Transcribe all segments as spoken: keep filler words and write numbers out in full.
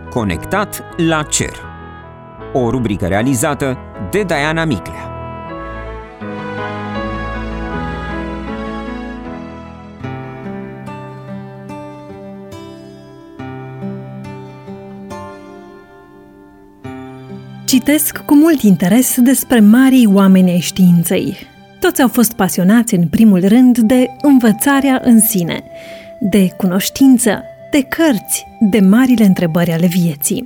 Conectat la cer. O rubrică realizată de Diana Miclea. Citesc cu mult interes despre marii oameni ai științei. Toți au fost pasionați în primul rând de învățarea în sine, de cunoștință, de cărți, de marile întrebări ale vieții.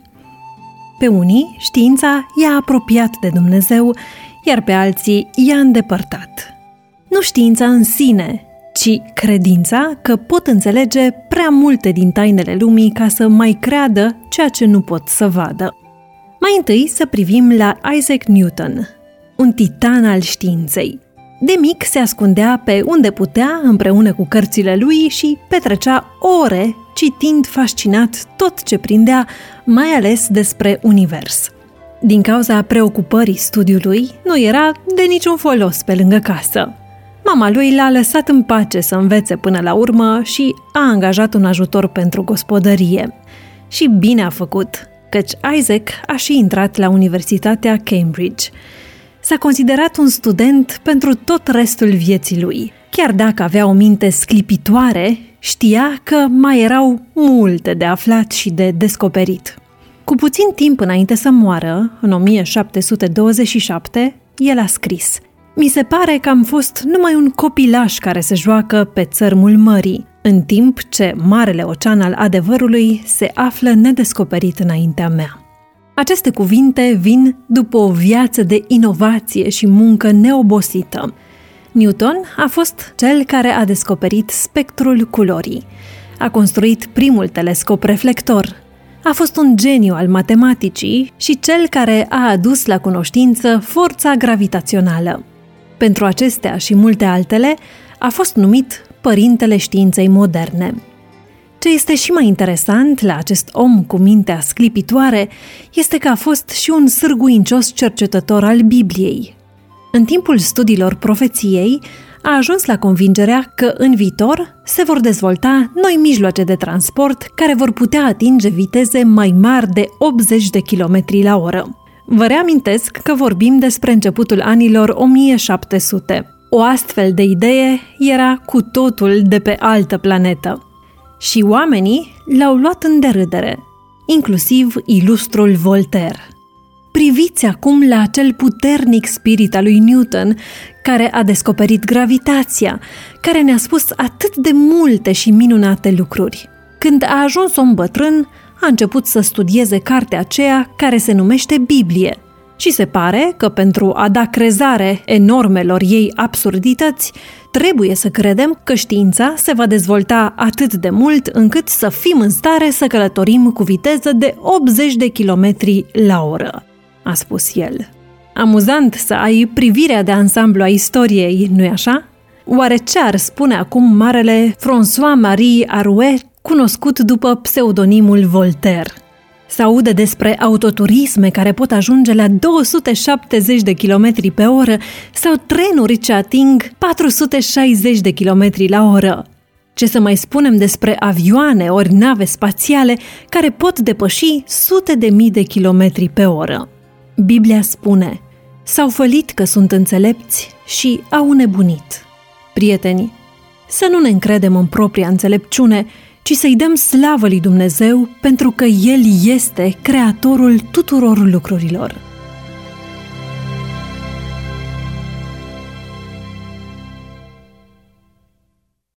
Pe unii, știința i-a apropiat de Dumnezeu, iar pe alții i-a îndepărtat. Nu știința în sine, ci credința că pot înțelege prea multe din tainele lumii ca să mai creadă ceea ce nu pot să vadă. Mai întâi să privim la Isaac Newton, un titan al științei. De mic se ascundea pe unde putea împreună cu cărțile lui și petrecea ore citind fascinat tot ce prindea, mai ales despre univers. Din cauza preocupării studiului, nu era de niciun folos pe lângă casă. Mama lui l-a lăsat în pace să învețe până la urmă și a angajat un ajutor pentru gospodărie. Și bine a făcut, căci Isaac a și intrat la Universitatea Cambridge. S-a considerat un student pentru tot restul vieții lui. Chiar dacă avea o minte sclipitoare, știa că mai erau multe de aflat și de descoperit. Cu puțin timp înainte să moară, în o mie șapte sute douăzeci și șapte, el a scris: "Mi se pare că am fost numai un copilaș care se joacă pe țărmul mării, în timp ce marele ocean al adevărului se află nedescoperit înaintea mea." Aceste cuvinte vin după o viață de inovație și muncă neobosită. Newton a fost cel care a descoperit spectrul culorii. A construit primul telescop reflector. A fost un geniu al matematicii și cel care a adus la cunoștință forța gravitațională. Pentru acestea și multe altele, a fost numit părintele științei moderne. Ce este și mai interesant la acest om cu mintea sclipitoare este că a fost și un sârguincios cercetător al Bibliei. În timpul studiilor profeției, a ajuns la convingerea că în viitor se vor dezvolta noi mijloace de transport care vor putea atinge viteze mai mari de optzeci de kilometri la oră. Vă reamintesc că vorbim despre începutul anilor o mie șapte sute. O astfel de idee era cu totul de pe altă planetă. Și oamenii l-au luat în derâdere, inclusiv ilustrul Voltaire. Priviți acum la acel puternic spirit al lui Newton, care a descoperit gravitația, care ne-a spus atât de multe și minunate lucruri. Când a ajuns om bătrân, a început să studieze cartea aceea care se numește Biblie. Și se pare că pentru a da crezare enormelor ei absurdități, trebuie să credem că știința se va dezvolta atât de mult încât să fim în stare să călătorim cu viteză de optzeci de kilometri la oră, a spus el. Amuzant să ai privirea de ansamblu a istoriei, nu-i așa? Oare ce ar spune acum marele François-Marie Arouet, cunoscut după pseudonimul Voltaire? Se aude despre autoturisme care pot ajunge la două sute șaptezeci de kilometri pe oră sau trenuri ce ating patru sute șaizeci de kilometri la oră. Ce să mai spunem despre avioane ori nave spațiale care pot depăși sute de mii de kilometri pe oră. Biblia spune: "S-au fălit că sunt înțelepți și au nebunit." Prieteni, să nu ne încredem în propria înțelepciune, ci să-i dăm slavă lui Dumnezeu pentru că El este creatorul tuturor lucrurilor.